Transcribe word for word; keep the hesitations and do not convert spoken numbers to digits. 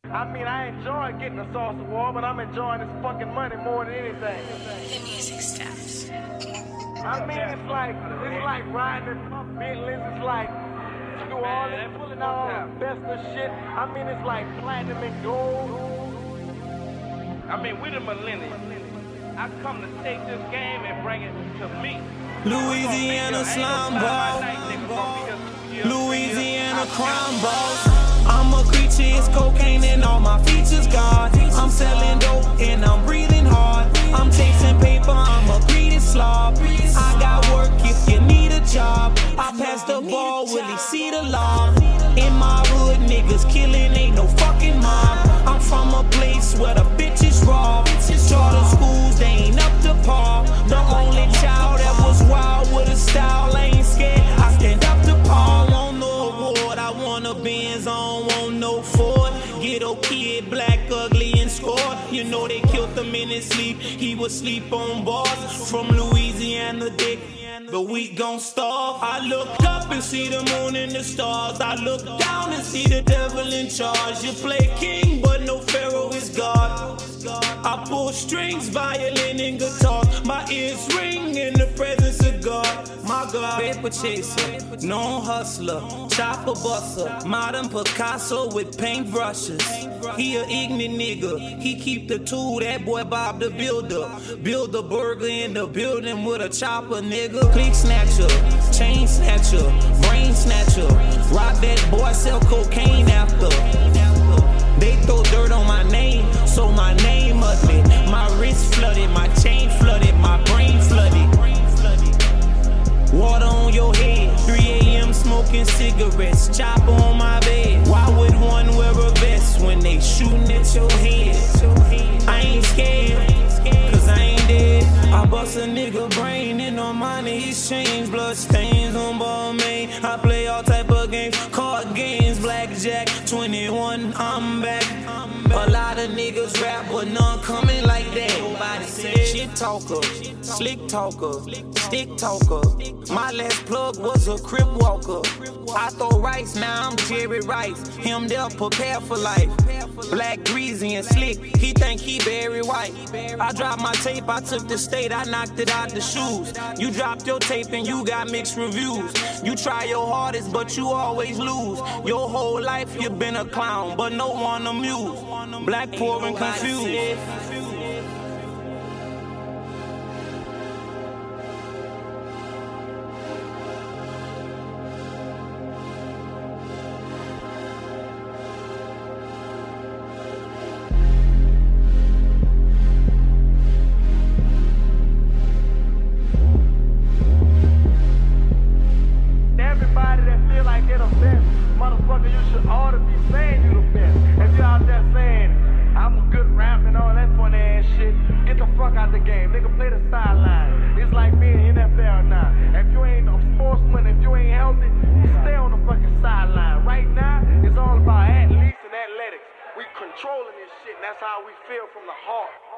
I mean, I enjoy getting a sauce of war, but I'm enjoying this fucking money more than anything. The music stops. I mean, it's like, it's like riding in pump Bentleys. It's like, you do all this, pulling out all the best of shit. I mean, it's like platinum and gold. I mean, we the millennials. I come to take this game and bring it to me. Louisiana slime ball, Louisiana crime boss. I'm a creature, it's cocaine and all my features God. I'm selling dope and I'm breathing hard. I'm chasing paper, I'm a greedy slob. I got work if you need a job. I pass the ball, will he see the law? In my hood, niggas killing, ain't no fucking mob. I'm from a place where the bitches raw. Charter schools, they ain't up to par. The only child that was wild with a style, ain't scared. I stand up to par, want no award. I want a Benz, I don't want no Ford. Ghetto kid, black, ugly, and scored. You know they killed him in his sleep. He would sleep on bars from Louisiana, dick. The week gon' starve. I look up and see the moon and the stars. I look down and see the devil in charge. You play king, but no pharaoh is God. I pull strings, violin and guitar. My ears ring in the presence of God. My God, paper chaser, known hustler, chopper buster, modern Picasso with paint brushes. He a ignorant nigga, he keep the tool, that boy Bob the Builder. Build a burger in the building with a chopper, nigga. Click snatcher, chain snatcher, brain snatcher. Rob that boy, sell cocaine after. They throw dirt on my name, so my name ugly. My wrist flooded, my chain flooded, my brain flooded. Water on your head, three a.m. smoking cigarettes, chopper on my bed. Why would one wear a vest when they shooting at your head? I ain't scared, cause I ain't dead. I bust a nigga brain in on money exchange, blood stains on ball main. I play all type of games, card games, blackjack, twenty-one, I'm back. A lot of niggas rap, but none coming like that. Nobody said shit talker, slick talker, stick talker. My last plug was a crip walker. I throw rice, now I'm Jerry Rice. Him there prepared for life. Black, greasy, and slick. He think he Barry White. I dropped my tape, I took the state, I knocked it out the shoes. You dropped your tape and you got mixed reviews. You try your hardest, but you always lose. Your whole life you been a clown, but no one amused. Black, poor, and confused. Everybody that feel like they're the best, motherfucker, you should ought to be saying you the best. If you out there saying, I'm a good rap and all that funny ass shit, get the fuck out the game. Nigga, play the sideline. It's like being in N F L now. If you ain't a sportsman, if you ain't healthy, stay on the fucking sideline. Right now, it's all about athletes and athletics. We controlling this shit, and that's how we feel from the heart.